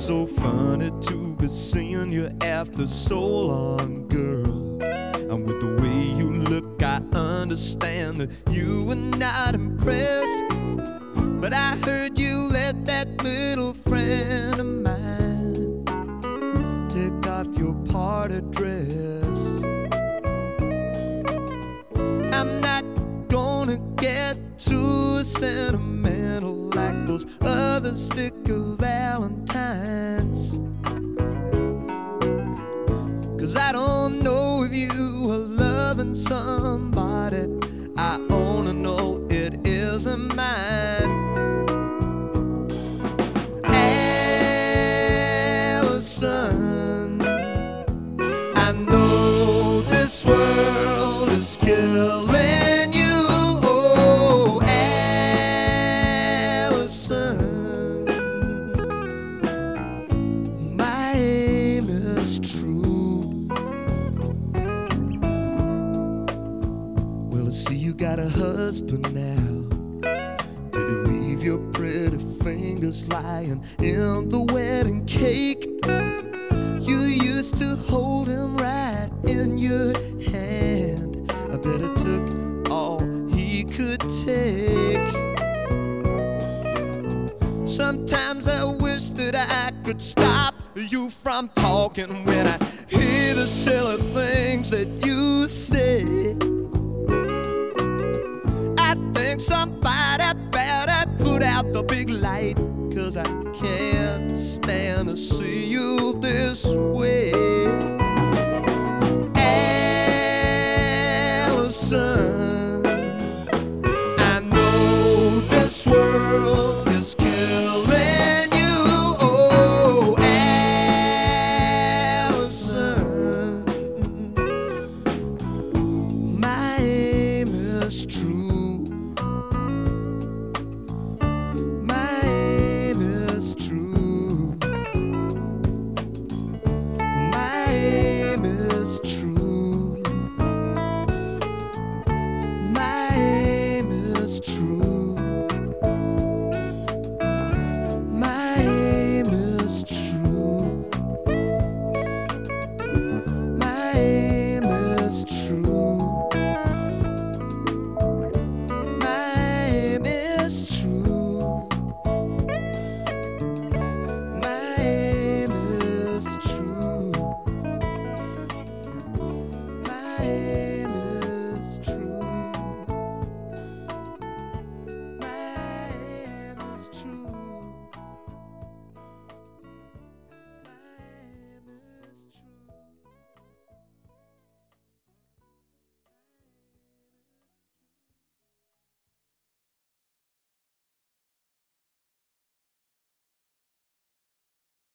so funny to be seeing you after so long, girl. And with the way you look, I understand that you were not impressed. But I heard you let that little friend of mine take off your party dress. I'm not gonna get too sentimental like those other sticker valentines, 'cause I don't know if you are loving somebody. I only know it isn't mine. Allison, I know this world is killing you. Oh, Allison, my aim is true. Well, I see you got a husband now. Did you leave your pretty fingers lying in the wedding cake? You used to hold him right in your hand. I bet it took all he could take. Sometimes I wish that I could stop you from talking when I hear the silly things that you say. I think somebody better put out the big light, 'cause I can't stand to see you this way. Allison, I know this world is killing you. Oh, Allison, my aim is true. My aim is true. My aim is true. My aim is true. My aim is true. My aim is true. My aim is true. My aim is true. My aim